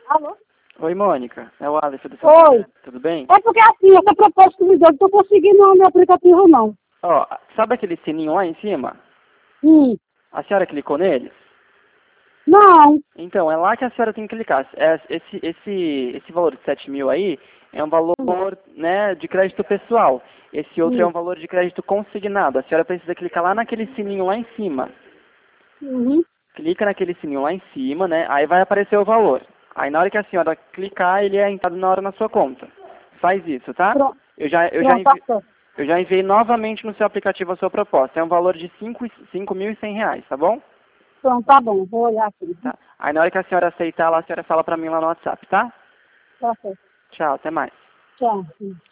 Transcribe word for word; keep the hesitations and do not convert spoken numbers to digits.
Alô? Oi, Mônica. É o Aleph do Oi. Tudo bem? É porque assim, essa proposta que me deu, não estou conseguindo no meu aplicativo não. Ó, sabe aquele sininho lá em cima? Hum. A senhora clicou nele? Não. Então, é lá que a senhora tem que clicar. É, esse, esse, esse valor de sete mil aí é um valor, Hum. né, de crédito pessoal. Esse outro é Hum. um valor de crédito consignado. A senhora precisa clicar lá naquele sininho lá em cima. Uhum. Clica naquele sininho lá em cima, né? Aí vai aparecer o valor. Aí na hora que a senhora clicar, ele é entrado na hora na sua conta. Faz isso, tá? Pronto. Eu já, eu já, Pronto, tá envi... certo. eu já enviei novamente no seu aplicativo a sua proposta. É um valor de cinco mil e cem reais, tá bom? Pronto, tá bom. Vou olhar aqui. Tá. Aí na hora que a senhora aceitar lá, a senhora fala pra mim lá no WhatsApp, tá? Tá certo. Tchau, até mais. Tchau.